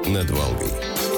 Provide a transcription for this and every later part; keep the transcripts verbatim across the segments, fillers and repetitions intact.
над Волгой».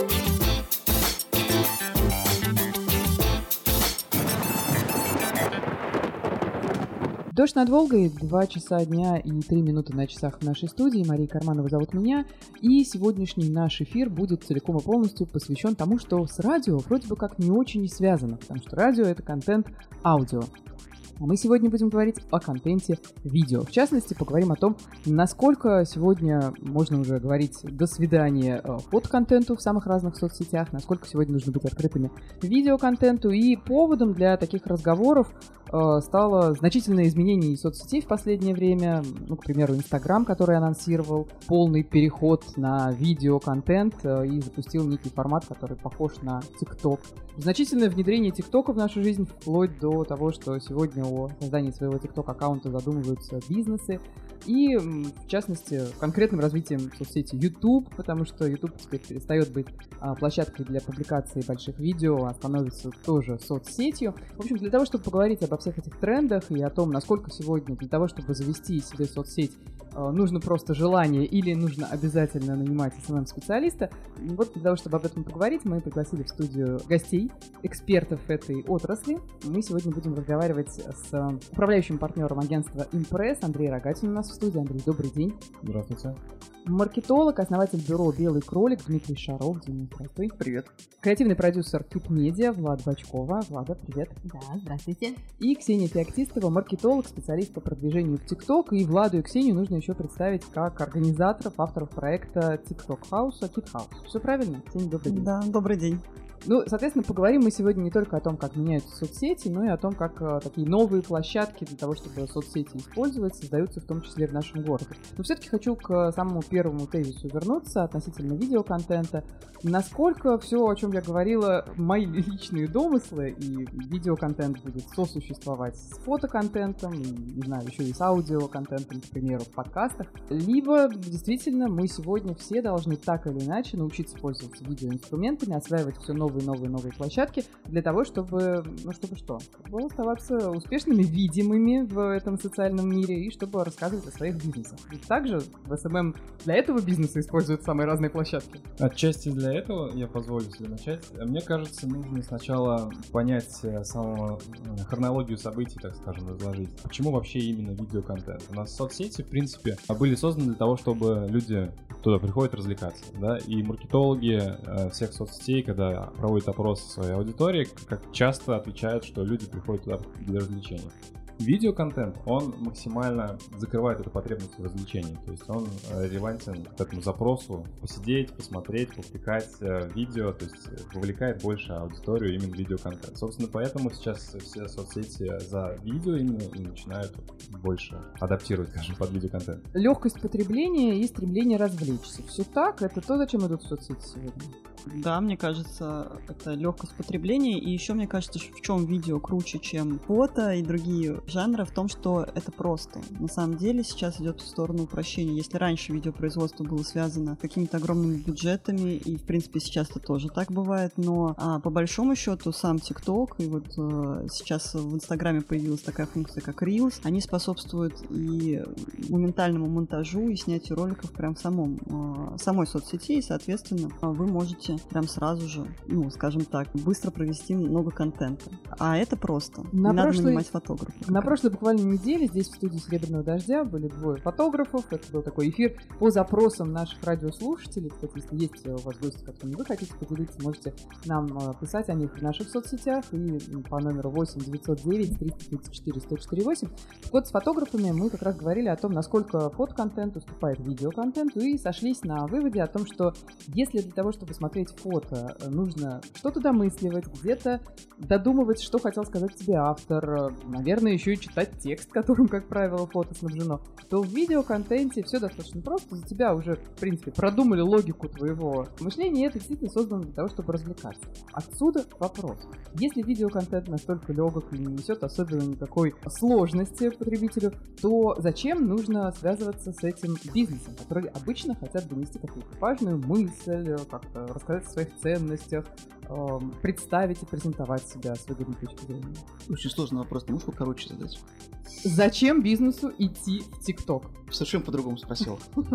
Дождь над Волгой, два часа дня и три минуты на часах в нашей студии. Мария Карманова зовут меня. И сегодняшний наш эфир будет целиком и полностью посвящен тому, что с радио вроде бы как не очень связано, потому что радио — это контент аудио. А мы сегодня будем говорить о контенте видео. В частности, поговорим о том, насколько сегодня можно уже говорить «до свидания» фотоконтенту в самых разных соцсетях, насколько сегодня нужно быть открытыми видеоконтенту. И поводом для таких разговоров э, стало значительное изменение соцсетей в последнее время. Ну, к примеру, Инстаграм, который анонсировал полный переход на видеоконтент э, и запустил некий формат, который похож на ТикТок. Значительное внедрение ТикТока в нашу жизнь, вплоть до того, что сегодня о создании своего ТикТок-аккаунта задумываются бизнесы. И, в частности, конкретным развитием соцсети YouTube, потому что YouTube теперь перестает быть а, площадкой для публикации больших видео, а становится тоже соцсетью. В общем, для того, чтобы поговорить обо всех этих трендах и о том, насколько сегодня для того, чтобы завести себе соцсеть, а, нужно просто желание или нужно обязательно нанимать эс эм эм-специалиста, вот для того, чтобы об этом поговорить, мы пригласили в студию гостей, экспертов этой отрасли. Мы сегодня будем разговаривать с управляющим партнером агентства Impress Андреем Рогатиным у нас в студии. Андрей, добрый день. Здравствуйте. Маркетолог, основатель бюро «Белый кролик» Дмитрий Шаров. Дима, здравствуй. Привет. Креативный продюсер Кит Медиа Влада Бочкова. Влада, привет. Да, здравствуйте. И Ксения Феоктистова, маркетолог, специалист по продвижению в ТикТок. И Владу и Ксению нужно еще представить как организаторов, авторов проекта TikTok House, Kit House. Все правильно? Ксения, добрый день. Да, добрый день. Ну, соответственно, поговорим мы сегодня не только о том, как меняются соцсети, но и о том, как э, такие новые площадки для того, чтобы соцсети использовать, создаются в том числе в нашем городе. Но все-таки хочу к самому первому тезису вернуться относительно видеоконтента. Насколько все, о чем я говорила, мои личные домыслы, и видеоконтент будет сосуществовать с фотоконтентом, и, не знаю, еще и с аудиоконтентом, к примеру, в подкастах, либо действительно мы сегодня все должны так или иначе научиться пользоваться видеоинструментами, осваивать все новое новые, новые площадки для того, чтобы, ну, чтобы что? Чтобы оставаться успешными, видимыми в этом социальном мире и чтобы рассказывать о своих бизнесах. И также в эс эм эм для этого бизнеса используют самые разные площадки. Отчасти для этого я позволю себе начать. Мне кажется, нужно сначала понять саму хронологию событий, так скажем, разложить. Почему вообще именно видеоконтент? У нас соцсети, в принципе, были созданы для того, чтобы люди туда приходят развлекаться, да, и маркетологи всех соцсетей, когда проводят опрос своей аудитории, как часто отвечают, что люди приходят туда для развлечения. Видеоконтент, он максимально закрывает эту потребность в развлечении, то есть он релевантен к этому запросу посидеть, посмотреть, повтыкать видео, то есть вовлекает больше аудиторию именно видеоконтент. Собственно, поэтому сейчас все соцсети за видео именно и начинают больше адаптировать, скажем, под видеоконтент. Легкость потребления и стремление развлечься. Все так? Это то, зачем идут в соцсети сегодня? Да, мне кажется, это легкость потребления. И еще мне кажется, в чем видео круче, чем фото и другие жанры, в том, что это просто. На самом деле сейчас идет в сторону упрощения. Если раньше видеопроизводство было связано с какими-то огромными бюджетами, и в принципе сейчас это тоже так бывает, но а, по большому счету сам TikTok, и вот а, сейчас в Инстаграме появилась такая функция, как Reels, они способствуют и моментальному монтажу, и снятию роликов прям в самом, а, самой соцсети, и, соответственно, вы можете прям сразу же, ну, скажем так, быстро провести много контента. А это просто. На Не прошлой... надо нанимать фотографа. На прошлой буквально неделе здесь в студии «Серебряного дождя» были двое фотографов. Это был такой эфир по запросам наших радиослушателей. Кстати, если есть у вас гости, которыми вы хотите поделиться, можете нам писать о них в наших соцсетях и по номеру восемь девятьсот девять триста тридцать четыре сто четыре восемь. Так вот, с фотографами мы как раз говорили о том, насколько фотоконтент уступает видеоконтенту, и сошлись на выводе о том, что если для того, чтобы смотреть фото, нужно что-то домысливать, где-то додумывать, что хотел сказать тебе автор, наверное, еще и читать текст, которым, как правило, фото снабжено, то в видеоконтенте все достаточно просто. За тебя уже, в принципе, продумали логику твоего мышления, и это действительно создано для того, чтобы развлекаться. Отсюда вопрос. Если видеоконтент настолько легок и не несет особенно никакой сложности потребителю, то зачем нужно связываться с этим бизнесом, который обычно хотят донести какую-то важную мысль, как-то рассказать о своих ценностях, эм, представить и презентовать себя с выгодной точки зрения? Очень сложный вопрос, ты можешь его короче задать? Зачем бизнесу идти в ТикТок? Совершенно по-другому спросил.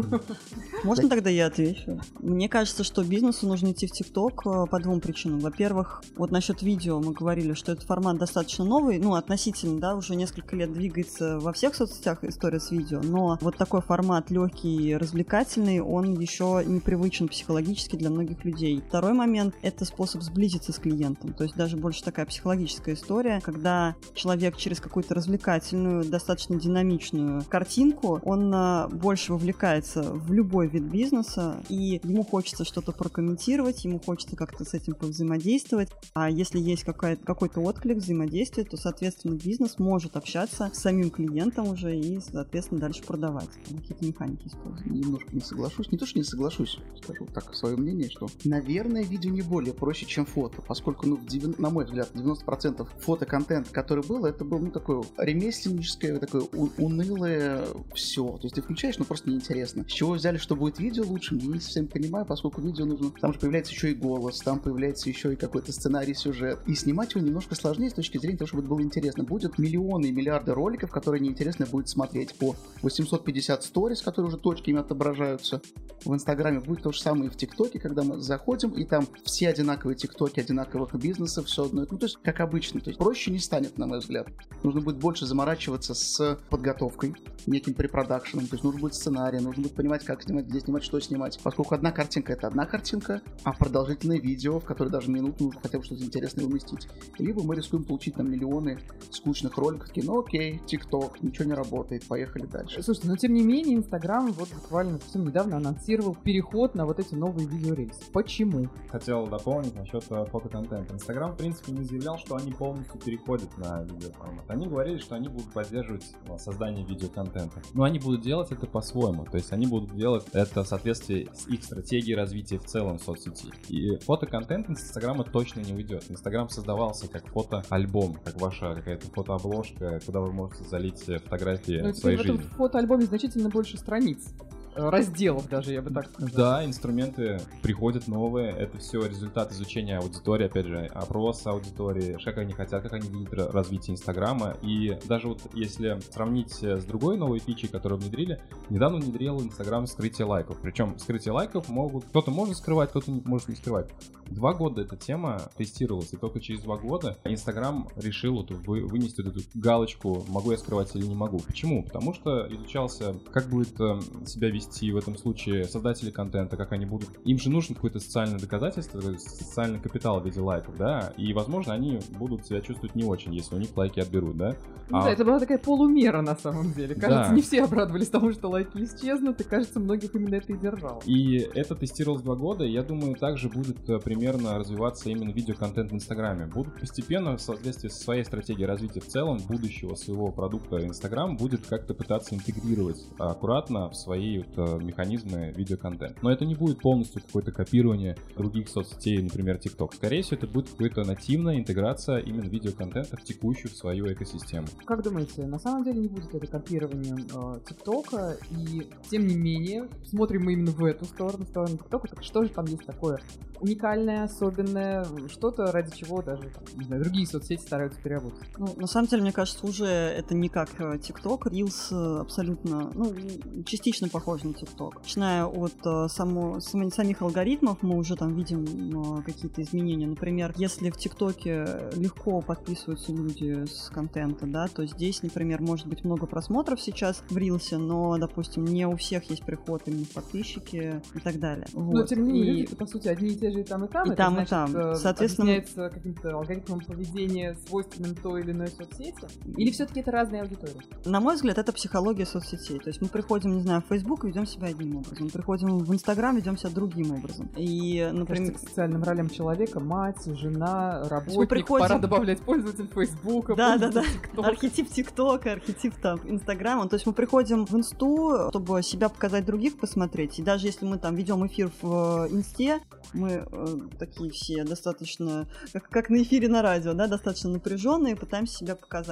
Можно тогда я отвечу? Мне кажется, что бизнесу нужно идти в ТикТок по двум причинам. Во-первых, вот насчет видео мы говорили, что этот формат достаточно новый, ну, относительно, да, уже несколько лет двигается во всех соцсетях история с видео, но вот такой формат легкий, развлекательный, он еще непривычен психологически для многих людей. Второй момент — это способ сблизиться с клиентом, то есть даже больше такая психологическая история, когда человек через какую-то развлекательную, достаточно динамичную картинку, он больше вовлекается в любой вид бизнеса, и ему хочется что-то прокомментировать, ему хочется как-то с этим повзаимодействовать, а если есть какая- какой-то отклик, взаимодействие, то, соответственно, бизнес может общаться с самим клиентом уже и, соответственно, дальше продавать. Какие-то механики используют. Немножко не соглашусь. Не то, что не соглашусь, скажу так свое мнение, что, наверное, видео не более проще, чем фото, поскольку, ну, в девяносто, на мой взгляд, девяносто процентов фотоконтента, который был, это был, ну, такое ремесленническое, такое у- унылое все. То есть ты включаешь, но просто неинтересно. С чего взяли, что будет видео лучше, я не совсем понимаю, поскольку видео нужно... Там же появляется еще и голос, там появляется еще и какой-то сценарий, сюжет. И снимать его немножко сложнее с точки зрения того, чтобы это было интересно. Будет миллионы и миллиарды роликов, которые неинтересно будет смотреть по восемьсот пятьдесят сторис, которые уже точками отображаются. В Инстаграме будет то же самое и в ТикТоке, когда мы заходим, и там все одинаковые ТикТоки, одинаковых бизнесов, все одно. Ну, то есть, как обычно. То есть, проще не станет, на мой взгляд. Нужно будет больше заморачиваться с подготовкой, неким препродакшеном. То есть, нужно будет сценарий, нужно будет понимать, как снимать, где снимать, что снимать. Поскольку одна картинка — это одна картинка, а продолжительное видео, в которое даже минуту нужно хотя бы что-то интересное уместить. Либо мы рискуем получить там миллионы скучных роликов, такие, ну окей, ТикТок, ничего не работает, поехали дальше. Слушайте, но тем не менее, Инстаграм вот буквально совсем недавно анонсировал переход на вот эти новые видеорельсы. Почему? Хотел дополнить насчет фотоконтента. Инстаграм, в принципе, не заявлял, что они полностью переходят на видеоформат. Они говорили, что они будут поддерживать создание видеоконтента. Но они будут делать это по-своему. То есть они будут делать это в соответствии с их стратегией развития в целом соцсети. И фотоконтент из Инстаграма точно не уйдет. Инстаграм создавался как фотоальбом, как ваша какая-то фотообложка, куда вы можете залить фотографии Но своей в этом жизни. фотоальбоме значительно больше страниц. Разделов даже, я бы так сказал. Да, инструменты приходят новые, это все результат изучения аудитории, опять же, опрос аудитории, как они хотят, как они видят развитие Инстаграма. И даже вот если сравнить с другой новой фичей, которую внедрили, недавно внедрил Инстаграм скрытие лайков. Причем скрытие лайков могут, кто-то может скрывать, кто-то не, может не скрывать. Два года эта тема тестировалась, и только через два года Инстаграм решил вот вы, вынести эту галочку, могу я скрывать или не могу. Почему? Потому что изучался, как будет э, себя вести в этом случае создатели контента, как они будут... Им же нужно какое-то социальное доказательство, социальный капитал в виде лайков, да, и, возможно, они будут себя чувствовать не очень, если у них лайки отберут, да. Ну, а... да, это была такая полумера на самом деле. Кажется, да. не все обрадовались тому, что лайки исчезнут, и, кажется, многих именно это и держало. И это тестировалось два года, и я думаю, также будет примерно развиваться именно видеоконтент в Инстаграме. Будут постепенно, в соответствии со своей стратегией развития в целом, будущего своего продукта Инстаграм будет как-то пытаться интегрировать аккуратно в свои вот механизмы видеоконтент. Но это не будет полностью какое-то копирование других соцсетей, например, TikTok. Скорее всего, это будет какая-то нативная интеграция именно видеоконтента в текущую в свою экосистему. Как думаете, на самом деле не будет это копированием э, ТикТока, и тем не менее, смотрим мы именно в эту сторону, в сторону ТикТока, так что же там есть такое уникальное, особенное, что-то, ради чего даже, не знаю, другие соцсети стараются переработать? Ну, на самом деле, мне кажется, уже это не как ТикТок, Reels абсолютно, ну, частично похож на ТикТок. Начиная от uh, само, сам, самих алгоритмов, мы уже там видим uh, какие-то изменения. Например, если в ТикТоке легко подписываются люди с контента, да, то здесь, например, может быть много просмотров сейчас в Рилсе, но, допустим, не у всех есть приход именно в подписчики и так далее. Но, вот. тем не менее, и... люди, по сути, одни и те же и там, и там. И это, там, значит, и там. Соответственно, объясняется каким-то алгоритмом поведения, свойственным той или иной соцсети? Или все-таки это разные аудитории? На мой взгляд, это психология соцсетей. То есть мы приходим, не знаю, в Facebook и ведем себя одним образом. Приходим в Инстаграм, ведем себя другим образом. И, например... Кажется, к социальным ролям человека, мать, жена, работник, приходим... пора добавлять пользователь Фейсбука, да, да, да. ТикТока. Архетип ТикТока, архетип там Инстаграма. То есть мы приходим в Инсту, чтобы себя показать, других посмотреть. И даже если мы там ведем эфир в Инсте, мы э, такие все достаточно, как, как на эфире на радио, да, достаточно напряженные, пытаемся себя показать.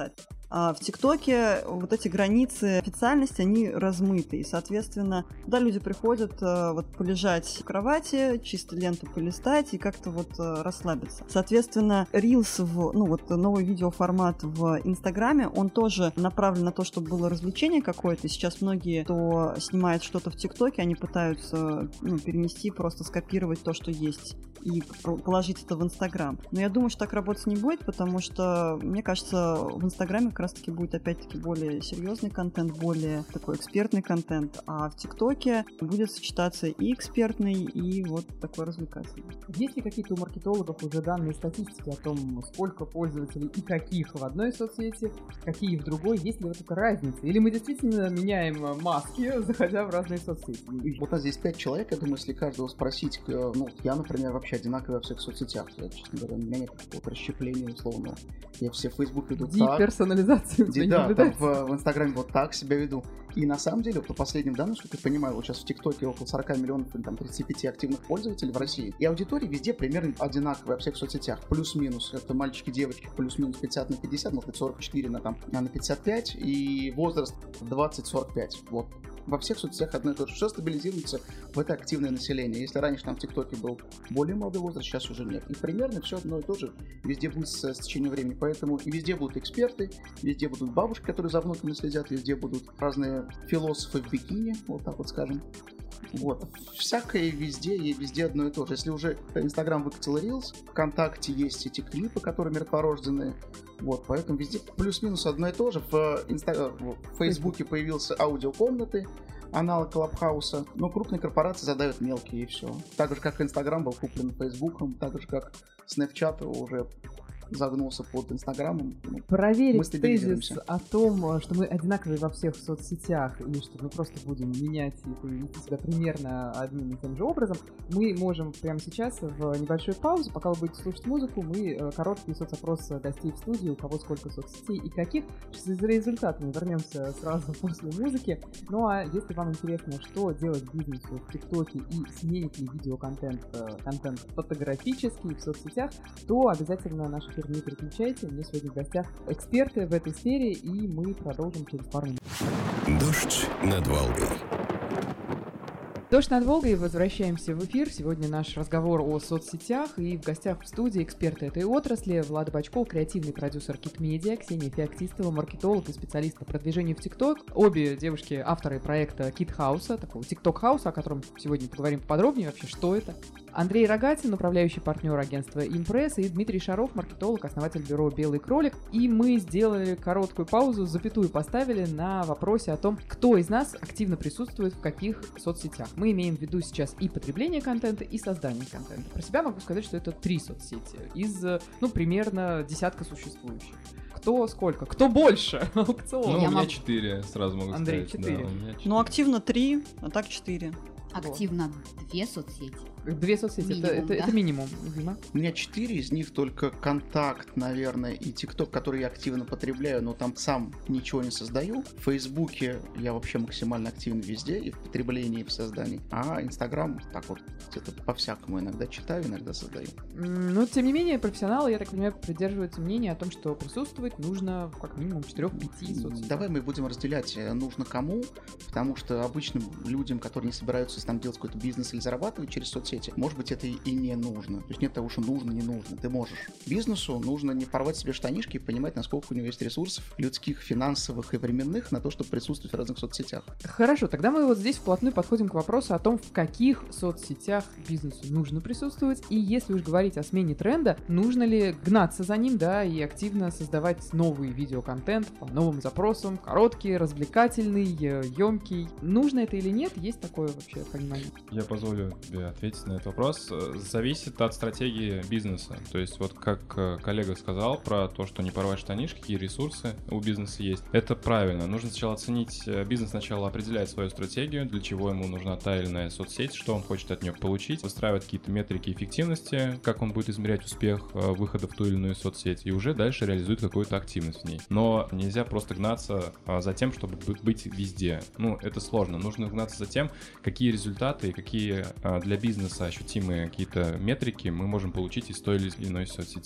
А в ТикТоке вот эти границы официальности, они размыты. И, соответственно, туда люди приходят вот полежать в кровати, чисто ленту полистать и как-то вот расслабиться. Соответственно, Reels, в, ну вот новый видеоформат в Инстаграме, он тоже направлен на то, чтобы было развлечение какое-то. Сейчас многие, кто снимает что-то в ТикТоке, они пытаются ну, перенести, просто скопировать то, что есть, и положить это в Инстаграм. Но я думаю, что так работать не будет, потому что, мне кажется, в Инстаграме как раз-таки будет опять-таки более серьезный контент, более такой экспертный контент, а в ТикТоке будет сочетаться и экспертный, и вот такой развлекательный. Есть ли какие-то у маркетологов уже данные статистики о том, сколько пользователей и каких в одной соцсети, какие в другой? Есть ли вот эта разница? Или мы действительно меняем маски, заходя в разные соцсети? Вот а здесь пять человек, я думаю, если каждого спросить, ну, я, например, вообще одинаковый во всех соцсетях. Я, честно говоря, у меня нет какого-то расщепления условного. Я все в Facebook веду так. Деперсонализацию у тебя не Да, там наблюдается? в, в Инстаграме вот так себя веду. И на самом деле, вот по последним данным, что я понимаю, вот сейчас в ТикТоке около сорок миллионов или там тридцать пять активных пользователей в России. И аудитория везде примерно одинаковая во всех соцсетях. Плюс-минус. Это мальчики, девочки, плюс-минус пятьдесят на пятьдесят, может быть сорок четыре на, там, на пятьдесят пять. И возраст двадцать сорок пять. Вот. Во всех соцсетях одно и то же. Все стабилизируется в это активное население. Если раньше там в ТикТоке был более молодой возраст, сейчас уже нет. И примерно все одно и то же везде будет с, с течением времени. Поэтому и везде будут эксперты, везде будут бабушки, которые за внуками следят, везде будут разные философы в бикини, вот так вот скажем. Вот. Всякое везде и везде одно и то же. Если уже Инстаграм выкатил Reels, ВКонтакте есть эти клипы, которые мертворожденные. Вот, поэтому везде плюс-минус одно и то же. В, Инста... в Фейсбуке появился аудиокомнаты, аналог Клабхауса, но крупные корпорации задают мелкие и все. Так же, как Инстаграм был куплен Фейсбуком, так же, как Снэпчат уже загнулся под Инстаграмом. Проверить тезис о том, что мы одинаковые во всех соцсетях и что мы просто будем менять и вести себя примерно одним и тем же образом, мы можем прямо сейчас в небольшой паузе, пока вы будете слушать музыку, мы короткий соцопрос гостей в студии, у кого сколько соцсетей и каких. С результатами вернемся сразу после музыки. Ну а если вам интересно, что делать бизнесу в ТикТоке и сменит ли видеоконтент контент фотографический в соцсетях, то обязательно наш эфир не переключайте. У меня сегодня в гостях эксперты в этой сфере, и мы продолжим через пару минут. Дождь над Волгой. Дождь над Волгой. Возвращаемся в эфир. Сегодня наш разговор о соцсетях. И в гостях в студии эксперты этой отрасли. Влад Бачков, креативный продюсер Kit Media, Ксения Феоктистова, маркетолог и специалист по продвижению в ТикТок. Обе девушки авторы проекта Kit House, такого TikTok House, о котором сегодня поговорим подробнее. Вообще, что это? Андрей Рогатин, управляющий партнер агентства Impress, и Дмитрий Шаров, маркетолог, основатель бюро «Белый кролик». И мы сделали короткую паузу, запятую поставили на вопросе о том, кто из нас активно присутствует в каких соцсетях. Мы имеем в виду сейчас и потребление контента, и создание контента. Про себя могу сказать, что это три соцсети из, ну, примерно десятка существующих. Кто сколько? Кто больше? Аукцион. Ну, Я у меня могу... четыре, сразу могу Андрей, сказать. четыре. Да, у меня четыре. Ну, активно три, а так четыре. Активно две соцсети. Две соцсети, Минимум, это, это, да? это минимум, Дима. У меня четыре, из них только Контакт, наверное, и ТикТок, который я активно потребляю, но там сам ничего не создаю. В Фейсбуке я вообще максимально активен везде, и в потреблении, и в создании. А Инстаграм так вот где-то по-всякому иногда читаю, иногда создаю. Но, тем не менее, профессионалы, я так понимаю, придерживаются мнения о том, что присутствовать нужно как минимум четыре-пять соцсетей. Давай мы будем разделять, нужно кому, потому что обычным людям, которые не собираются там делать какой-то бизнес или зарабатывать через соцсети, может быть, это и не нужно. То есть нет того, что нужно, не нужно. Ты можешь. Бизнесу нужно не порвать себе штанишки и понимать, насколько у него есть ресурсов людских, финансовых и временных на то, чтобы присутствовать в разных соцсетях. Хорошо, тогда мы вот здесь вплотную подходим к вопросу о том, в каких соцсетях бизнесу нужно присутствовать, и если уж говорить о смене тренда, нужно ли гнаться за ним, да, и активно создавать новый видеоконтент по новым запросам, короткий, развлекательный, емкий. Нужно это или нет? Есть такое вообще понимание? Я позволю тебе ответить на этот вопрос. Зависит от стратегии бизнеса. То есть вот как коллега сказал про то, что не порвать штанишки, какие ресурсы у бизнеса есть. Это правильно. Нужно сначала оценить, бизнес сначала определяет свою стратегию, для чего ему нужна та или иная соцсеть, что он хочет от нее получить, выстраивать какие-то метрики эффективности, как он будет измерять успех выхода в ту или иную соцсеть, и уже дальше реализует какую-то активность в ней. Но нельзя просто гнаться за тем, чтобы быть везде. Ну, это сложно. Нужно гнаться за тем, какие результаты и какие для бизнеса ощутимые какие-то метрики мы можем получить из той или иной соцсети.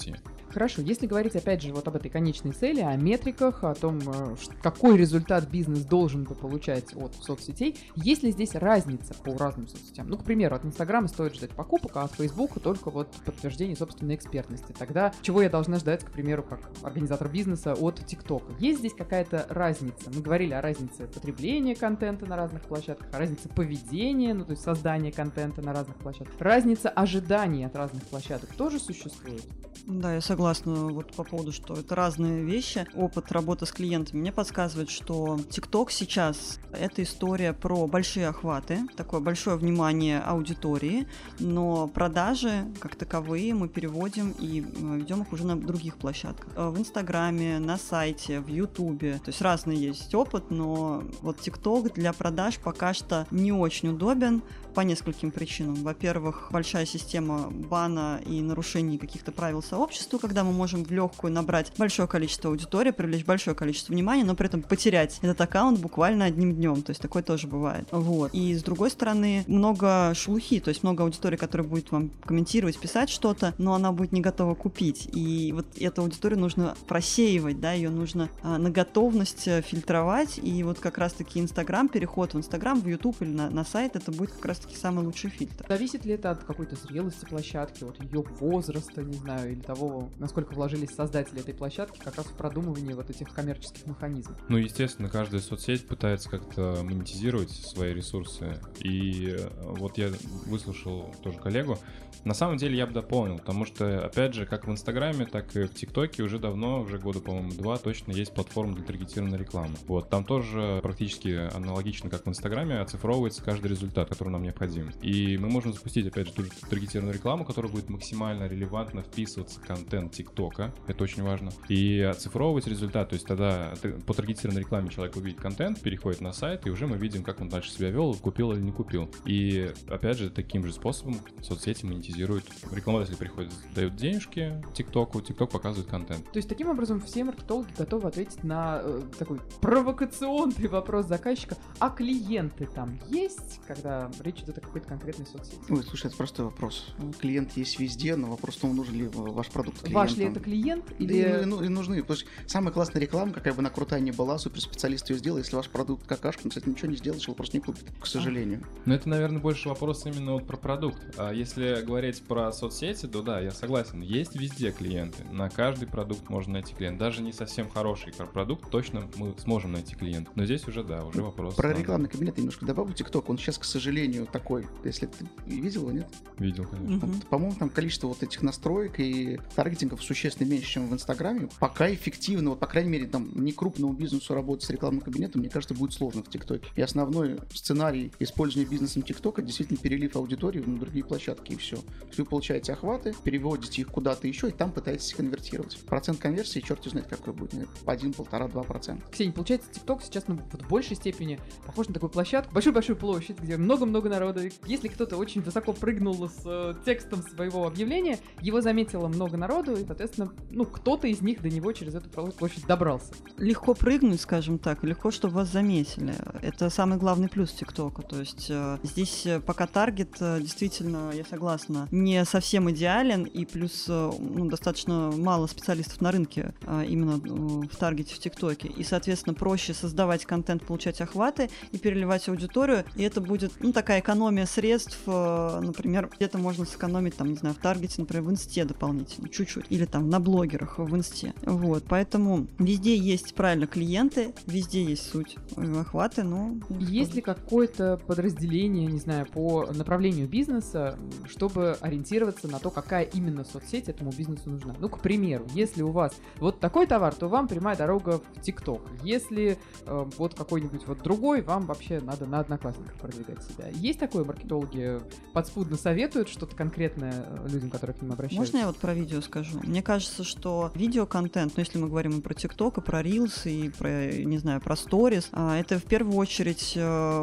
Хорошо, если говорить, опять же, вот об этой конечной цели, о метриках, о том, какой результат бизнес должен бы получать от соцсетей, есть ли здесь разница по разным соцсетям? Ну, к примеру, от Инстаграма стоит ждать покупок, а от Фейсбука только вот подтверждение собственной экспертности. Тогда чего я должна ждать, к примеру, как организатор бизнеса от ТикТока? Есть здесь какая-то разница? Мы говорили о разнице потребления контента на разных площадках, о разнице поведения, ну, то есть создания контента на разных площадках. Разница ожиданий от разных площадок тоже существует? Да, я согласна вот по поводу, что это разные вещи. Опыт работы с клиентами мне подсказывает, что TikTok сейчас — это история про большие охваты, такое большое внимание аудитории, но продажи как таковые мы переводим и ведем их уже на других площадках. В Инстаграме, на сайте, в Ютубе. То есть разный есть опыт, но вот TikTok для продаж пока что не очень удобен по нескольким причинам. Во-первых, большая система бана и нарушений каких-то правил сообщества, когда мы можем в легкую набрать большое количество аудитории, привлечь большое количество внимания, но при этом потерять этот аккаунт буквально одним днем. То есть такое тоже бывает. Вот. И с другой стороны, много шелухи, то есть много аудитории, которая будет вам комментировать, писать что-то, но она будет не готова купить. И вот эту аудиторию нужно просеивать, да, ее нужно а, на готовность фильтровать. И вот как раз-таки Инстаграм, переход в Инстаграм, в Ютуб или на, на сайт, это будет как раз-таки самый лучший фильтр. Зависит ли это от какой-то зрелости площадки, от ее возраста, не знаю, или того, насколько вложились создатели этой площадки как раз в продумывании вот этих коммерческих механизмов? Ну, естественно, каждая соцсеть пытается как-то монетизировать свои ресурсы. И вот я выслушал тоже коллегу. На самом деле я бы дополнил, потому что, опять же, как в Инстаграме, так и в ТикТоке уже давно, уже года, по-моему, два точно есть платформа для таргетированной рекламы. Вот, там тоже практически аналогично, как в Инстаграме, оцифровывается каждый результат, который нам необходим. И мы можем запустить, опять же, ту же таргетированную рекламу, которая будет максимально релевантно вписываться в контент ТикТока, это очень важно, и оцифровывать результат, то есть тогда по таргетированной рекламе человек увидит контент, переходит на сайт, и уже мы видим, как он дальше себя вел, купил или не купил. И, опять же, таким же способом соцсети монетизируют. Рекламодатели приходят, дают денежки ТикТоку, ТикТок показывает контент. То есть, таким образом, все маркетологи готовы ответить на э, такой провокационный вопрос заказчика: а клиенты там есть, когда речь идет о какой-то конкретной соцсети? Ой, слушай, это простой вопрос. Клиент есть везде, но вопрос в том, нужен ли ваш продукт клиентам. Ваш ли это клиент? Или... Да, и, ну, и нужны. Потому что самая классная реклама, какая бы она крутая ни была, суперспециалист ее сделал, если ваш продукт какашка, он, кстати, ничего не сделаешь, его просто не купит, к сожалению. Но это, наверное, больше вопрос именно вот про продукт. А если говорить про соцсети, то да, я согласен, есть везде клиенты. На каждый продукт можно найти клиент. Даже не совсем хороший продукт, точно мы сможем найти клиента. Но здесь уже, да, уже вопрос. Про рекламный кабинет я немножко добавлю. TikTok, он сейчас, к сожалению, такой, если ты видел его, нет? Видел, конечно. Вот, по-моему, там количество вот этих настроек и таргетингов существенно меньше, чем в Инстаграме. Пока эффективно, вот, по крайней мере, там, не крупному бизнесу работать с рекламным кабинетом, мне кажется, будет сложно в ТикТоке. И основной сценарий использования бизнесом ТикТока действительно перелив аудитории на другие площадки, и все. Вы получаете охваты, переводите их куда-то еще, и там пытаетесь конвертировать. Процент конверсии, черт знает какой будет, один, полтора, два процента. Ксения, получается, ТикТок сейчас, ну, вот в большей степени похож на такую площадку, большую-большую площадь, где много-много народу. Если кто-то очень высоко прыгнул с э, текстом своего объявления, его заметило много народу, и, соответственно, ну, кто-то из них до него через эту площадь добрался. Легко прыгнуть, скажем так, легко, чтобы вас заметили. Это самый главный плюс ТикТока. То есть э, здесь пока таргет, э, действительно, я согласна, не совсем идеален, и плюс э, ну, достаточно мало специалистов на рынке э, именно э, в таргете в ТикТоке. И, соответственно, проще создавать контент, получать охваты и переливать аудиторию. И это будет, ну, такая экономия средств. Э, например, где-то можно сэкономить, там, не знаю, в таргете, например, в Инсте дополнительно, чуть-чуть. Или там на блогерах в Инсте. Вот, поэтому везде есть, правильно, клиенты, везде есть суть охваты, но... Есть ли какое-то подразделение, не знаю, по направлению бизнеса, чтобы ориентироваться на то, какая именно соцсеть этому бизнесу нужна? Ну, к примеру, если у вас вот такой товар, то вам прямая дорога в ТикТок. Если э, вот какой-нибудь вот другой, вам вообще надо на Одноклассниках продвигать себя. Есть такое? Маркетологи подспудно советуют что-то конкретное людям, которые к ним обращаются? Можно я вот про видео скажу? Мне кажется, что видеоконтент, ну, если мы говорим и про ТикТок, и про Reels, и про, не знаю, про Stories, это в первую очередь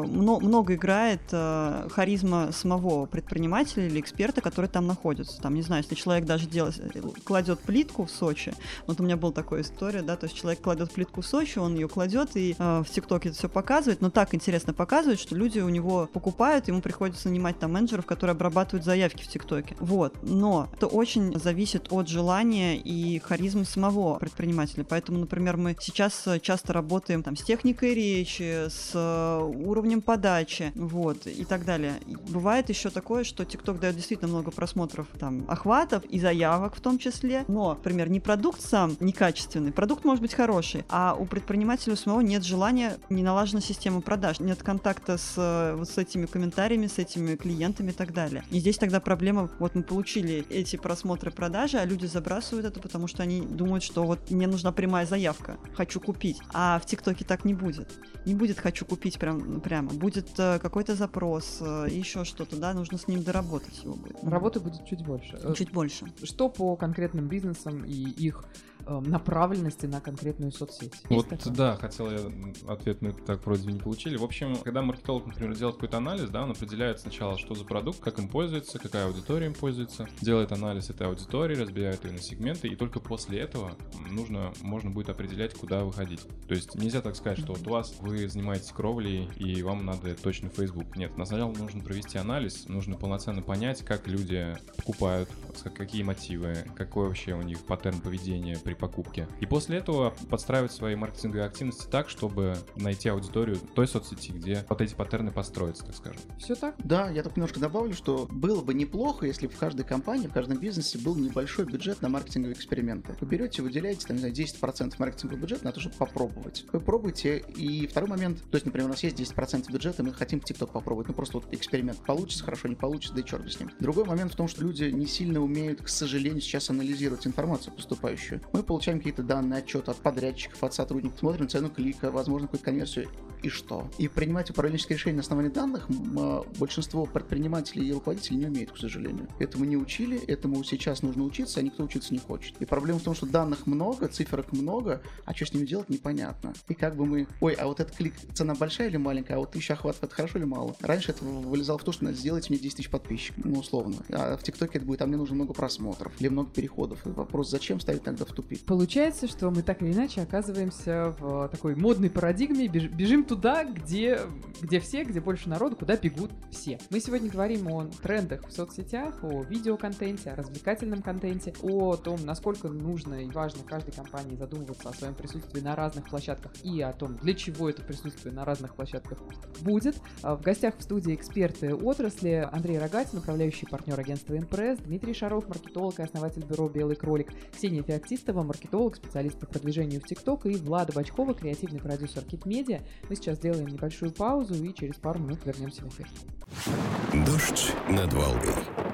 много играет харизма самого предпринимателя или эксперта, который там находится. Там, не знаю, если человек даже делает, кладет плитку в Сочи, вот у меня была такая история, да, то есть человек кладет плитку в Сочи, он ее кладет и в ТикТоке это все показывает, но так интересно показывает, что люди у него покупают, ему приходится нанимать там менеджеров, которые обрабатывают заявки в ТикТоке. Вот. Но это очень зависит от желание и харизма самого предпринимателя. Поэтому, например, мы сейчас часто работаем там с техникой речи, с уровнем подачи, вот, и так далее. И бывает еще такое, что TikTok дает действительно много просмотров, там, охватов и заявок в том числе, но, например, не продукт сам некачественный, продукт может быть хороший, а у предпринимателя самого нет желания, не налажена система продаж, нет контакта с вот с этими комментариями, с этими клиентами и так далее. И здесь тогда проблема, вот мы получили эти просмотры, продажи, а люди забрасывают это, потому что они думают, что вот мне нужна прямая заявка, хочу купить, а в ТикТоке так не будет. Не будет «хочу купить» прям, прямо, будет э, какой-то запрос, э, еще что-то, да, нужно с ним доработать его будет. Работы будет чуть больше. Чуть больше. Что по конкретным бизнесам и их э, направленности на конкретную соцсеть? Вот, такое? Да, хотел я ответ на это, так вроде бы не получили. В общем, когда маркетолог, например, делает какой-то анализ, да, он определяет сначала, что за продукт, как им пользуется, какая аудитория им пользуется, делает анализ этой аудитории, разбирает ее на сегменты, и только после этого нужно, можно будет определять, куда выходить. То есть нельзя так сказать, что вот у вас вы занимаетесь кровлей, и вам надо точно Facebook. Нет, сначала нужно провести анализ, нужно полноценно понять, как люди покупают, какие мотивы, какой вообще у них паттерн поведения при покупке. И после этого подстраивать свои маркетинговые активности так, чтобы найти аудиторию той соцсети, где вот эти паттерны построятся, так скажем. Все так? Да, я только немножко добавлю, что было бы неплохо, если бы в каждой компании, в каждом бизнесе был небольшой бюджет на маркетинговые эксперименты. Вы берете, выделяете, там, не знаю, десять процентов маркетингового бюджета на то, чтобы попробовать. Вы пробуйте, и второй момент, то есть, например, у нас есть десять процентов бюджета, мы хотим в TikTok попробовать, ну просто вот эксперимент получится, хорошо, не получится, да и черт с ним. Другой момент в том, что люди не сильно умеют, к сожалению, сейчас анализировать информацию поступающую. Мы получаем какие-то данные, отчеты от подрядчиков, от сотрудников, смотрим цену клика, возможно, какую-то конверсию, и что? И принимать управленческие решения на основании данных большинство предпринимателей и руководителей не умеют, к сожалению. Этому не учили, этому сейчас нужно учиться, а никто учиться не хочет. И проблема в том, что данных много, циферок много, а что с ними делать, непонятно. И как бы мы... Ой, а вот этот клик, цена большая или маленькая, а вот тысяча охватов, это хорошо или мало? Раньше это вылезало в то, что надо сделать мне десять тысяч подписчиков, ну, условно. А в ТикТоке это будет, а мне нужно много просмотров или много переходов. И вопрос, зачем, ставить тогда в тупик. Получается, что мы так или иначе оказываемся в такой модной парадигме, бежим туда, где, где все, где больше народу, куда бегут все. Мы сегодня говорим о трендах в соцсетях, о видеоконтенте, о развлекательном контенте, о том, насколько нужно и важно каждой компании задумываться о своем присутствии на разных площадках и о том, для чего это присутствие на разных площадках будет. В гостях в студии эксперты отрасли: Андрей Рогатин, управляющий партнер агентства Impress, Дмитрий Шаров, маркетолог и основатель бюро «Белый кролик», Ксения Феоктистова, маркетолог, специалист по продвижению в TikTok, и Влада Бочкова, креативный продюсер KitMedia. Мы сейчас сделаем небольшую паузу и через пару минут вернемся в эфир. Дождь над Волгой.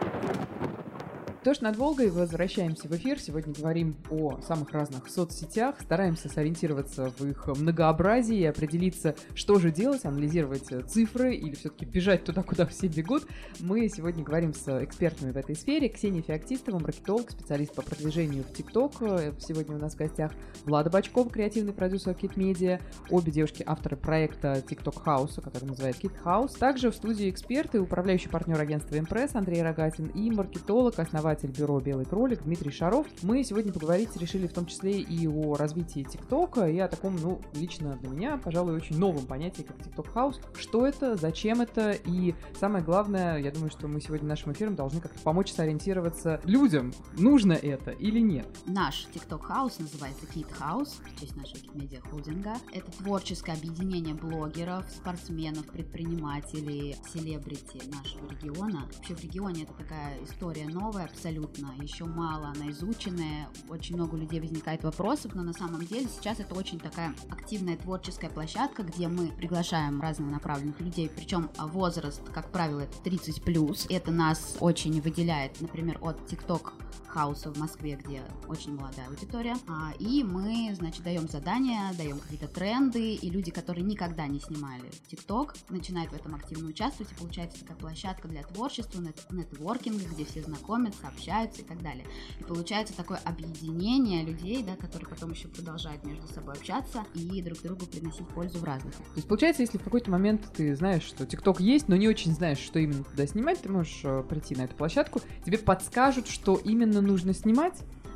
«Дождь над Волгой». Возвращаемся в эфир. Сегодня говорим о самых разных соцсетях. Стараемся сориентироваться в их многообразии и определиться, что же делать, анализировать цифры или все-таки бежать туда, куда все бегут. Мы сегодня говорим с экспертами в этой сфере. Ксения Феоктистова, маркетолог, специалист по продвижению в TikTok. Сегодня у нас в гостях Влада Бочкова, креативный продюсер KitMedia. Обе девушки авторы проекта TikTok House, который называется Kit House. Также в студии эксперты, управляющий партнер агентства Impress Андрей Рогатин и маркетолог, основатель бюро «Белый кролик» Дмитрий Шаров. Мы сегодня поговорить решили в том числе и о развитии ТикТока, и о таком, ну, лично для меня, пожалуй, очень новом понятии, как TikTok House. Что это, зачем это, и самое главное, я думаю, что мы сегодня нашим эфиром должны как-то помочь сориентироваться людям, нужно это или нет. Наш TikTok House называется Kit House, в честь нашего KitMedia холдинга. Это творческое объединение блогеров, спортсменов, предпринимателей, селебрити нашего региона. Вообще в регионе это такая история новая, абсолютно, еще мало она изученная, очень много у людей возникает вопросов, но на самом деле сейчас это очень такая активная творческая площадка, где мы приглашаем разнонаправленных людей, причем возраст, как правило, это тридцать плюс. Это нас очень выделяет, например, от TikTok House в Москве, где очень молодая аудитория. А, и мы, значит, даем задания, даем какие-то тренды, и люди, которые никогда не снимали TikTok, начинают в этом активно участвовать, и получается такая площадка для творчества, нет- нетворкинга, где все знакомятся, общаются и так далее. И получается такое объединение людей, да, которые потом еще продолжают между собой общаться и друг другу приносить пользу в разных. То есть получается, если в какой-то момент ты знаешь, что TikTok есть, но не очень знаешь, что именно туда снимать, ты можешь э, прийти на эту площадку, тебе подскажут, что именно нужно снимать.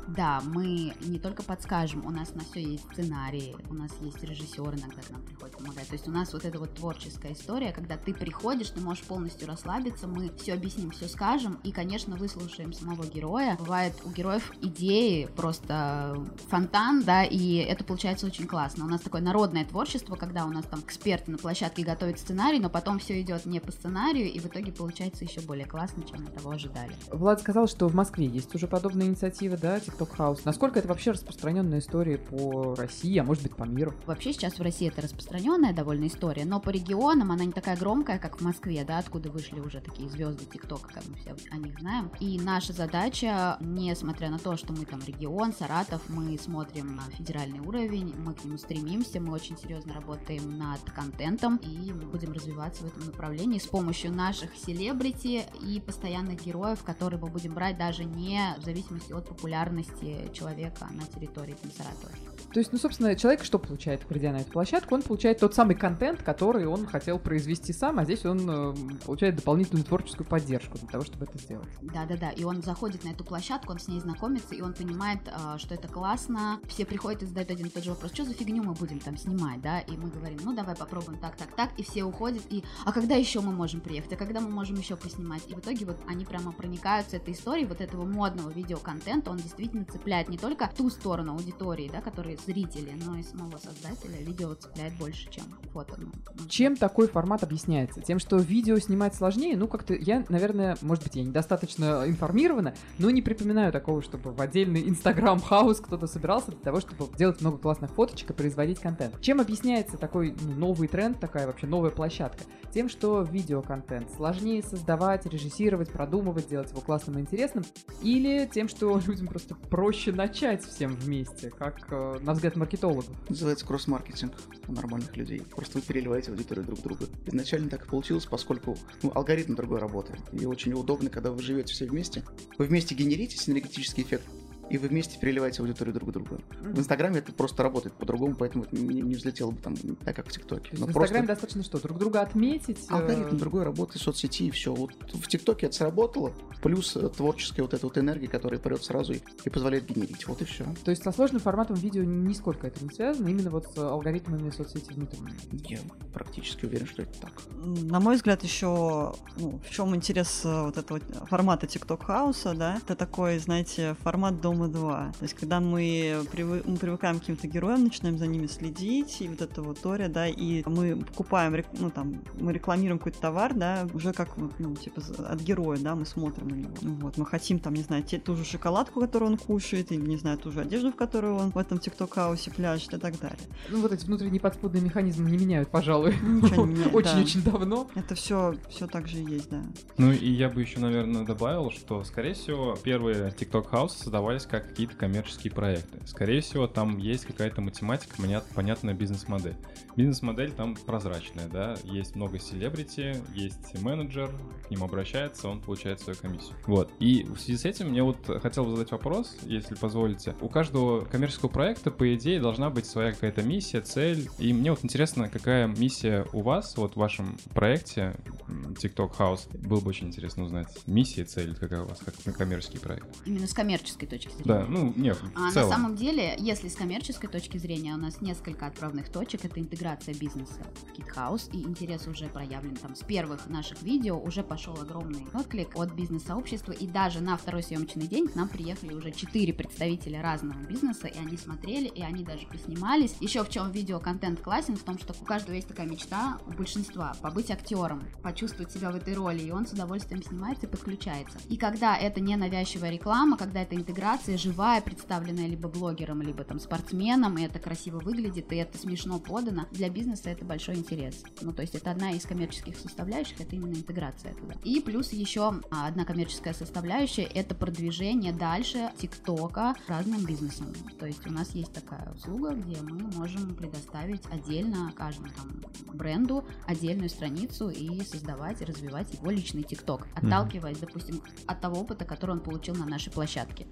Да, мы не только подскажем, у нас на все есть сценарии, у нас есть режиссер иногда к нам приходит помогать. То есть у нас вот эта вот творческая история, когда ты приходишь, ты можешь полностью расслабиться, мы все объясним, все скажем, и, конечно, выслушаем самого героя. Бывает у героев идеи просто фонтан, да, и это получается очень классно. У нас такое народное творчество, когда у нас там эксперты на площадке готовят сценарий, но потом все идет не по сценарию, и в итоге получается еще более классно, чем мы того ожидали. Влад сказал, что в Москве есть уже подобные инициативы, да, TikTok House. Насколько это вообще распространенная история по России, а может быть по миру? Вообще сейчас в России это распространенная довольно история, но по регионам она не такая громкая, как в Москве, да, откуда вышли уже такие звезды ТикТока, как мы все о них знаем. И наша задача, несмотря на то, что мы там регион, Саратов, мы смотрим на федеральный уровень, мы к нему стремимся, мы очень серьезно работаем над контентом и мы будем развиваться в этом направлении с помощью наших селебрити и постоянных героев, которые мы будем брать даже не в зависимости от популярности человека на территории Саратова. То есть, ну, собственно, человек что получает, придя на эту площадку? Он получает тот самый контент, который он хотел произвести сам, а здесь он э, получает дополнительную творческую поддержку для того, чтобы это сделать. Да-да-да, и он заходит на эту площадку, он с ней знакомится, и он понимает, э, что это классно. Все приходят и задают один и тот же вопрос, что за фигню мы будем там снимать, да? И мы говорим, ну, давай попробуем так, так, так, и все уходят, и а когда еще мы можем приехать, а когда мы можем еще поснимать? И в итоге вот они прямо проникаются этой историей, вот этого модного видеоконтента, он действительно цепляет не только ту сторону аудитории, да, которые зрители, но и самого создателя. Видео цепляет больше, чем фото. Ну, чем такой формат объясняется? Тем, что видео снимать сложнее? Ну, как-то я, наверное, может быть, я недостаточно информирована, но не припоминаю такого, чтобы в отдельный Instagram-хаус кто-то собирался для того, чтобы делать много классных фоточек и производить контент. Чем объясняется такой ну, новый тренд, такая вообще новая площадка? Тем, что видеоконтент сложнее создавать, режиссировать, продумывать, делать его классным и интересным, или тем, что людям просто проще начать всем вместе, как, на взгляд маркетологов? Называется кросс-маркетинг у нормальных людей. Просто вы переливаете аудиторию друг друга. Изначально так и получилось, поскольку ну, алгоритм другой работает. И очень удобно, когда вы живете все вместе. Вы вместе генерите синергетический эффект, и вы вместе переливаете аудиторию друг другу. Mm-hmm. В Инстаграме это просто работает по-другому, поэтому это не, не взлетело бы там так, как в ТикТоке. В Инстаграме просто... достаточно что? Друг друга отметить? Алгоритм другой работы, соцсети и все. Вот в ТикТоке это сработало, плюс творческая вот эта вот энергия, которая прет сразу и, и позволяет генерить. Вот и все. То есть со сложным форматом видео нисколько это не связано, именно вот с алгоритмами соцсети внутренними? Я практически уверен, что это так. На мой взгляд, еще ну, в чем интерес вот этого формата TikTok House, да, это такой, знаете, формат дома два. То есть, когда мы, привы- мы привыкаем к каким-то героям, начинаем за ними следить, и вот это вот история, да, и мы покупаем, ну, там, мы рекламируем какой-то товар, да, уже как, ну, типа, от героя, да, мы смотрим на него. Вот, мы хотим, там, не знаю, те, ту же шоколадку, которую он кушает, или, не знаю, ту же одежду, в которую он в этом TikTok-хаусе пляшет и так далее. Ну, вот эти внутренние подспудные механизмы не меняют, пожалуй. Ничего не меняет, очень-очень давно. Это все, все так же есть, да. Ну, и я бы еще, наверное, добавил, что, скорее всего, первые TikTok-хаусы создавались как какие-то коммерческие проекты. Скорее всего, там есть какая-то математика, понятная бизнес-модель. Бизнес-модель там прозрачная, да, есть много селебрити, есть менеджер, к нему обращается, он получает свою комиссию. Вот. И в связи с этим мне вот хотел бы задать вопрос, если позволите. У каждого коммерческого проекта, по идее, должна быть своя какая-то миссия, цель. И мне вот интересно, какая миссия у вас, вот в вашем проекте TikTok House. Было бы очень интересно узнать. Миссия, цель, какая у вас, как на коммерческий проект. Именно с коммерческой точки зрения. Да, ну, нет, а в целом. На самом деле, если с коммерческой точки зрения, у нас несколько отправных точек. Это интеграция бизнеса в KidHouse, и интерес уже проявлен там с первых наших видео. Уже пошел огромный отклик от бизнес-сообщества, и даже на второй съемочный день к нам приехали уже четыре представителя разного бизнеса, и они смотрели, и они даже поснимались. Еще в чем видеоконтент классен, в том, что у каждого есть такая мечта, у большинства, побыть актером, почувствовать себя в этой роли, и он с удовольствием снимается и подключается. И когда это не навязчивая реклама, когда это интеграция живая, представленная либо блогером, либо там спортсменом, и это красиво выглядит, и это смешно подано, для бизнеса это большой интерес. Ну, то есть это одна из коммерческих составляющих, это именно интеграция туда. И плюс еще одна коммерческая составляющая, это продвижение дальше ТикТока разным бизнесом. То есть у нас есть такая услуга, где мы можем предоставить отдельно каждому там бренду отдельную страницу и создавать и развивать его личный ТикТок, отталкиваясь, допустим, от того опыта, который он получил на нашей площадке. Он там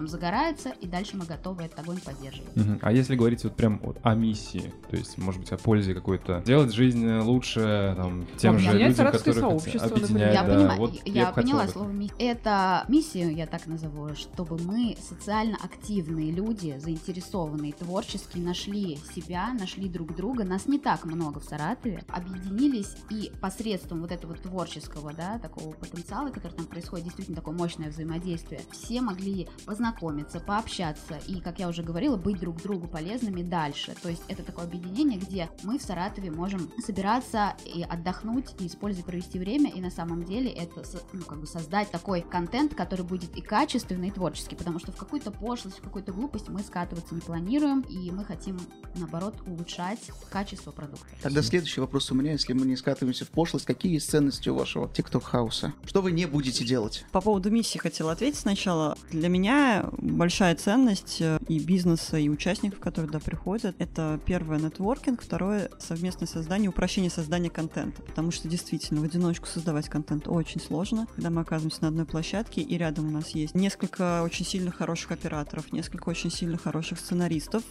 там загорается, и дальше мы готовы этот огонь поддерживать. Угу. А если говорить вот прям вот о миссии, то есть, может быть, о пользе какой-то, делать жизнь лучше там, тем же Объединять людям, саратовское которых сообщество, это объединяет. Я, Да, понимаю, вот я, я я поняла хотел... слово миссия. Это миссию, я так назову, чтобы мы, социально активные люди, заинтересованные, творческие, нашли себя, нашли друг друга. Нас не так много в Саратове. Объединились и посредством вот этого творческого, да, такого потенциала, который там происходит, действительно такое мощное взаимодействие, все могли познакомиться, пообщаться и, как я уже говорила, быть друг другу полезными дальше. То есть это такое объединение, где мы в Саратове можем собираться и отдохнуть, и использовать, провести время, и на самом деле это, ну, как бы создать такой контент, который будет и качественный, и творческий, потому что в какую-то пошлость, в какую-то глупость мы скатываться не планируем, и мы хотим, наоборот, улучшать качество продукта. Тогда следующий вопрос у меня, если мы не скатываемся в пошлость, какие есть ценности у вашего TikTok-хауса? Что вы не будете делать? По поводу миссии хотела ответить сначала. Для меня большая ценность и бизнеса, и участников, которые туда приходят, это первое — нетворкинг, второе — совместное создание, упрощение создания контента, потому что действительно в одиночку создавать контент очень сложно, когда мы оказываемся на одной площадке, и рядом у нас есть несколько очень сильных хороших операторов, несколько очень сильных хороших сценаристов.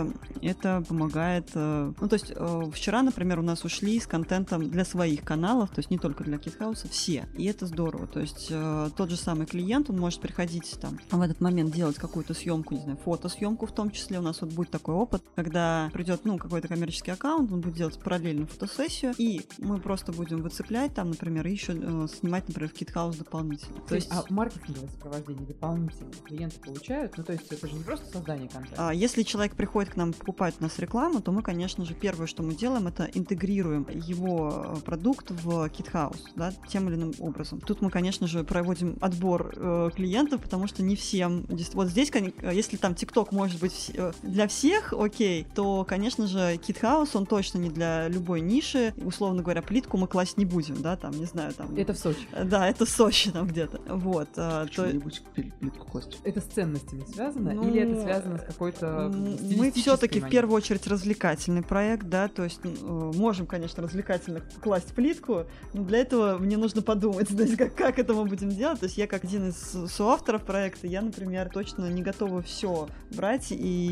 Это помогает... Ну, то есть вчера, например, у нас ушли с контентом для своих каналов, то есть не только для Кит-хауса, все. И это здорово. То есть тот же самый клиент, он может приходить там в этот момент делать какую-то съемку, не знаю, фотосъемку в том числе. У нас вот будет такой опыт, когда придет, ну, какой-то коммерческий аккаунт, он будет делать параллельно фотосессию, и мы просто будем выцеплять там, например, и еще э, снимать, например, в Кит-хаус дополнительно. То, то есть, есть, а маркетинговое сопровождение дополнительно клиенты получают? Ну, то есть это же не просто создание контента. А, если человек приходит к нам покупать у нас рекламу, то мы, конечно же, первое, что мы делаем, это интегрируем его продукт в Кит-хаус, да, тем или иным образом. Тут мы, конечно же, проводим отбор э, клиентов, потому что не всем... Вот здесь, если там ТикТок может быть для всех, окей, то, конечно же, Кит-хаус, он точно не для любой ниши. Условно говоря, плитку мы класть не будем, да, там, не знаю, там... Это в Сочи. Да, это в Сочи там где-то. Вот. Что-нибудь то... плитку класть. Это с ценностями связано? Ну, или это связано с какой-то мы все-таки в первую очередь развлекательный проект, да, то есть можем, конечно, развлекательно класть плитку, но для этого мне нужно подумать, то есть как, как это мы будем делать. То есть я как один из соавторов проекта, я, например, точно не готова все брать,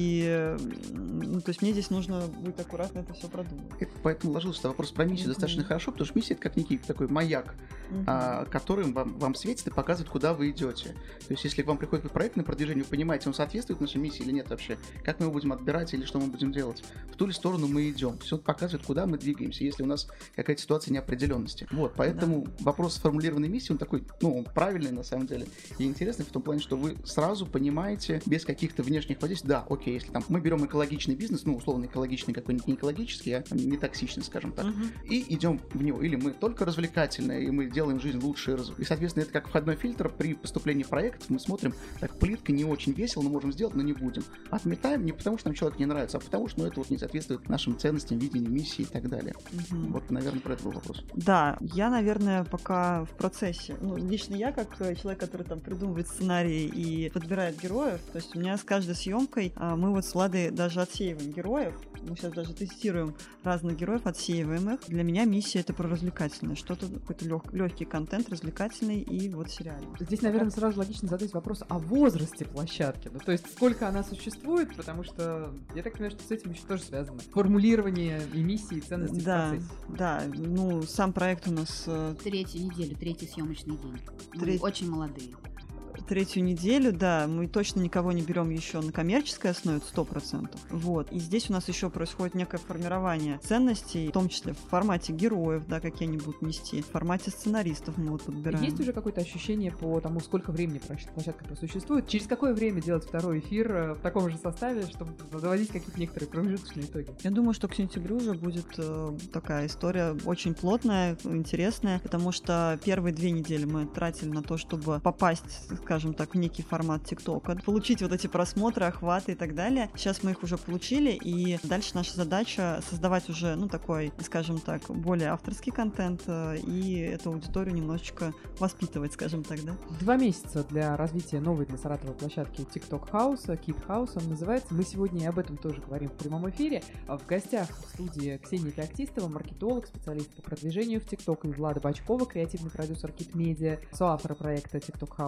и ну, то есть мне здесь нужно будет аккуратно это все продумать. Это поэтому ложился вопрос про миссию mm-hmm. достаточно хорошо, потому что миссия — это как некий такой маяк, mm-hmm. а, которым вам, вам светит и показывает, куда вы идете. То есть если к вам приходит проект на продвижение, вы понимаете, он соответствует нашей миссии или нет вообще, как мы его будем отбирать или что мы будем делать, в ту ли сторону мы идем. Все показывает, куда мы двигаемся, если у нас какая-то ситуация неопределенности. Вот, поэтому да. вопрос сформулированной миссии, он такой, ну, он правильный на самом деле и интересный в том плане, что вы сразу понимаете без каких-то внешних воздействий, да, окей, если там мы берем экологичный бизнес, ну, условно экологичный какой-нибудь, не экологический, а не токсичный, скажем так, uh-huh. и идем в него. Или мы только развлекательные, и мы делаем жизнь лучше. И, соответственно, это как входной фильтр при поступлении в проект. Мы смотрим, так, плитка не очень весело, но можем сделать, но не будем. Отметаем не потому, что нам человек не нравится, а потому, что ну, это вот не соответствует нашим ценностям, видению, миссии и так далее. Uh-huh. Вот, наверное, про это был вопрос. Да, я, наверное, пока в процессе. Ну, лично я, как человек, который там придумывает сценарии и подбирает героев, то есть у меня с каждой съемкой а, мы вот с Владой даже отсеиваем героев. Мы сейчас даже тестируем разных героев, отсеиваем их. Для меня миссия — это про развлекательное. Что-то, какой-то лег, легкий контент, развлекательный и вот сериальный. Здесь, наверное, сразу логично задать вопрос о возрасте площадки. Ну, то есть, сколько она существует, потому что я так понимаю, что с этим еще тоже связано. Формулирование и миссии, и ценности да, в процессе. Да, ну, сам проект у нас... Третью неделю, третий съемочный день. Треть... Мы очень молодые. Третью неделю, да, мы точно никого не берем еще на коммерческой основе, сто процентов. Вот. И здесь у нас еще происходит некое формирование ценностей, в том числе в формате героев, да, какие они будут нести, в формате сценаристов мы вот подбираем. Есть уже какое-то ощущение по тому, сколько времени площадка просуществует? Через какое время делать второй эфир в таком же составе, чтобы заводить какие-то некоторые промежуточные итоги? Я думаю, что к сентябрю уже будет э, такая история очень плотная, интересная, потому что первые две недели мы тратили на то, чтобы попасть, скажем так, в некий формат ТикТока, получить вот эти просмотры, охваты и так далее. Сейчас мы их уже получили, и дальше наша задача создавать уже, ну, такой, скажем так, более авторский контент и эту аудиторию немножечко воспитывать, скажем так, да. Два месяца для развития новой для Саратова площадки TikTok-хауса, Кит-хаус он называется. Мы сегодня и об этом тоже говорим в прямом эфире. В гостях в студии Ксения Феоктистова, маркетолог, специалист по продвижению в ТикТок, и Влада Бачкова, креативный продюсер Кит-медиа, соавтора проекта TikTok-хауса.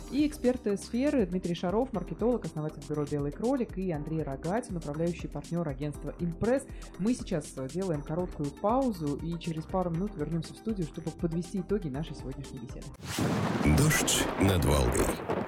и эксперты сферы Дмитрий Шаров, маркетолог, основатель бюро «Белый кролик», и Андрей Рогатин, управляющий партнер агентства «Импресс». Мы сейчас делаем короткую паузу и через пару минут вернемся в студию, чтобы подвести итоги нашей сегодняшней беседы. Дождь над Волгой.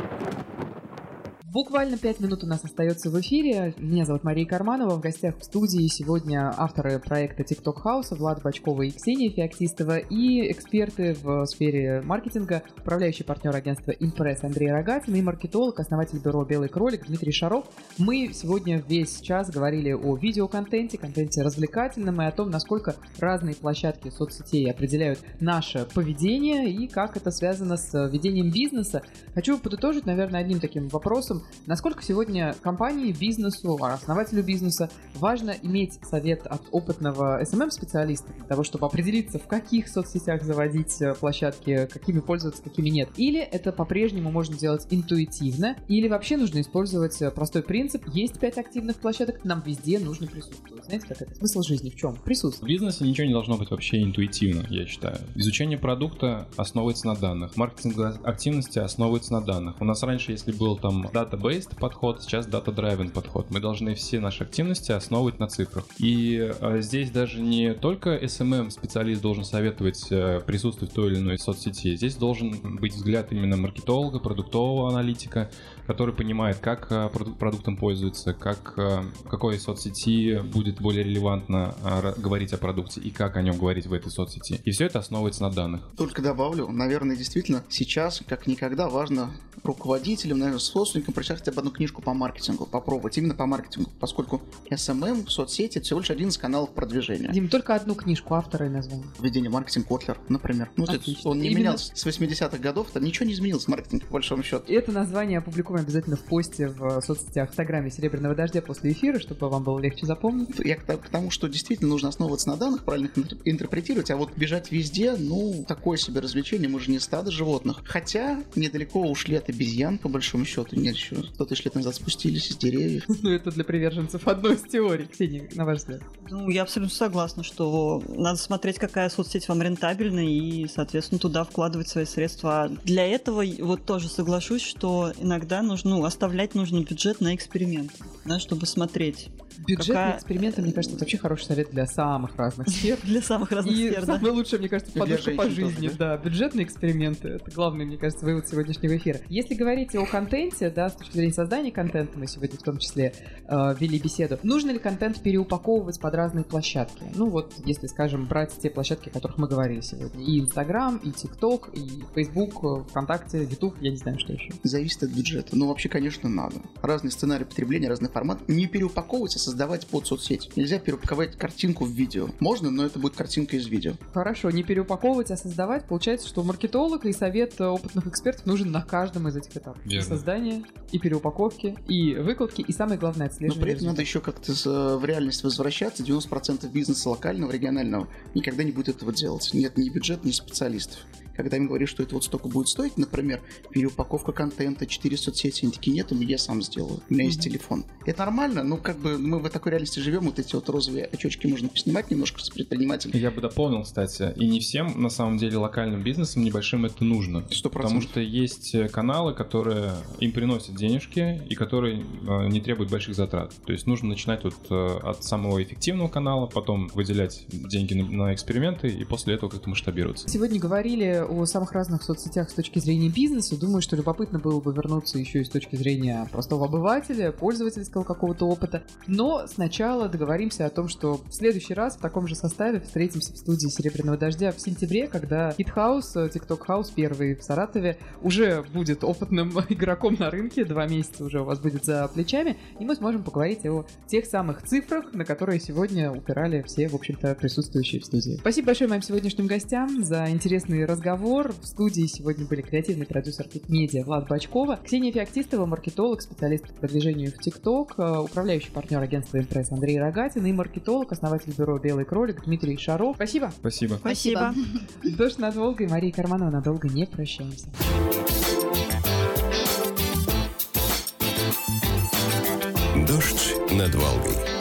Буквально пять минут у нас остается в эфире. Меня зовут Мария Карманова. В гостях в студии сегодня авторы проекта TikTok House Влад Бочкова и Ксения Феоктистова и эксперты в сфере маркетинга, управляющий партнер агентства «Импресс» Андрей Рогатин и маркетолог, основатель бюро «Белый кролик» Дмитрий Шаров. Мы сегодня весь час говорили о видеоконтенте, контенте развлекательном и о том, насколько разные площадки соцсетей определяют наше поведение и как это связано с ведением бизнеса. Хочу подытожить, наверное, одним таким вопросом. Насколько сегодня компании, бизнесу, основателю бизнеса важно иметь совет от опытного эс эм эм-специалиста для того, чтобы определиться, в каких соцсетях заводить площадки, какими пользоваться, какими нет? Или это по-прежнему можно делать интуитивно? Или вообще нужно использовать простой принцип: есть пять активных площадок, нам везде нужно присутствовать. Знаете, как это? Смысл жизни в чем? Присутствовать. В бизнесе ничего не должно быть вообще интуитивно, я считаю. Изучение продукта основывается на данных, маркетинговые активности основываются на данных. У нас раньше, если был там data-based подход, сейчас data-driven подход. Мы должны все наши активности основывать на цифрах. И а, здесь даже не только эс эм эм-специалист должен советовать а, присутствовать в той или иной соцсети. Здесь должен быть взгляд именно маркетолога, продуктового аналитика, который понимает, как а, продуктом пользуется, как, а, в какой соцсети будет более релевантно а, говорить о продукте и как о нем говорить в этой соцсети. И все это основывается на данных. Только добавлю, наверное, действительно, сейчас, как никогда, важно руководителям, наверное, собственникам прочитать хотя бы одну книжку по маркетингу, попробовать именно по маркетингу, поскольку эс эм эм, соцсети — это всего лишь один из каналов продвижения. Дим, только одну книжку, автора и название. Введение маркетинг Котлер, например. Ну, Отлично. Он не Именно... менялся с восьмидесятых годов, там ничего не изменилось в маркетинге, по большому счету. Это название опубликуем обязательно в посте в соцсетях, в Инстаграме «Серебряного дождя» после эфира, чтобы вам было легче запомнить. Я к тому, что действительно нужно основываться на данных, правильно их интерпретировать, а вот бежать везде, ну, такое себе развлечение, мы же не стадо животных. Хотя недалеко ушли от обезьян, по большому счету, нет, еще сто тысяч лет назад спустились из деревьев. Ну, это для приверженцев одной из теорий. Ксения, на ваш взгляд? Ну, я абсолютно согласна, что надо смотреть, какая соцсеть вам рентабельна, и, соответственно, туда вкладывать свои средства. Для этого вот тоже соглашусь, что иногда нужно, ну, оставлять нужно бюджет на эксперимент, да, чтобы смотреть. Бюджетные Какая... эксперименты, мне кажется, это вообще хороший совет для самых разных сфер. Для самых разных и сфер, да. самое лучшее, мне кажется, подушка по жизни. Тоже, да? да, бюджетные эксперименты — это главный, мне кажется, вывод сегодняшнего эфира. Если говорить о контенте, да, с точки зрения создания контента, мы сегодня в том числе э, вели беседу, нужно ли контент переупаковывать под разные площадки? Ну вот, если, скажем, брать те площадки, о которых мы говорили сегодня. И Инстаграм, и ТикТок, и Фейсбук, ВКонтакте, Ютуб, я не знаю, что еще. Зависит от бюджета. Ну, вообще, конечно, надо. Разные сценарии потребления, разный формат. Не переупаковывать, а создавать под соцсеть. Нельзя переупаковать картинку в видео. Можно, но это будет картинка из видео. Хорошо, не переупаковывать, а создавать. Получается, что маркетолог и совет опытных экспертов нужен на каждом из этих этапов. Верно. И создание, и переупаковки, и выкладки, и самое главное — отслеживание. Но при этом надо еще как-то в реальность возвращаться. девяносто процентов бизнеса локального, регионального никогда не будет этого делать. Нет ни бюджета, ни специалистов. Когда им говоришь, что это вот столько будет стоить, например, переупаковка контента, четыре соцсети, они такие: нет, я сам сделаю, у меня есть mm-hmm. телефон. Это нормально, ну как бы мы в такой реальности живем, вот эти вот розовые очечки можно поснимать немножко с предпринимателей. Я бы дополнил, кстати, и не всем, на самом деле, локальным бизнесом небольшим это нужно. сто процентов. Потому что есть каналы, которые им приносят денежки и которые э, не требуют больших затрат. То есть нужно начинать вот э, от самого эффективного канала, потом выделять деньги на, на эксперименты и после этого как-то масштабироваться. Сегодня говорили о самых разных соцсетях с точки зрения бизнеса. Думаю, что любопытно было бы вернуться еще и с точки зрения простого обывателя, пользовательского какого-то опыта. Но сначала договоримся о том, что в следующий раз в таком же составе встретимся в студии «Серебряного дождя» в сентябре, когда Hit House, TikTok House, первый в Саратове, уже будет опытным игроком на рынке. Два месяца уже у вас будет за плечами. И мы сможем поговорить о тех самых цифрах, на которые сегодня упирали все, в общем-то, присутствующие в студии. Спасибо большое моим сегодняшним гостям за интересный разговор. В студии сегодня были креативный продюсер Медиа Влад Бочкова, Ксения Феоктистова, маркетолог, специалист по продвижению в ТикТок, управляющий партнер агентства «Импресс» Андрей Рогатин и маркетолог, основатель бюро «Белый кролик» Дмитрий Шаров. Спасибо. Спасибо. Спасибо. Дождь над Волгой, Мария Карманова. Надолго не прощаемся. Дождь над Волгой.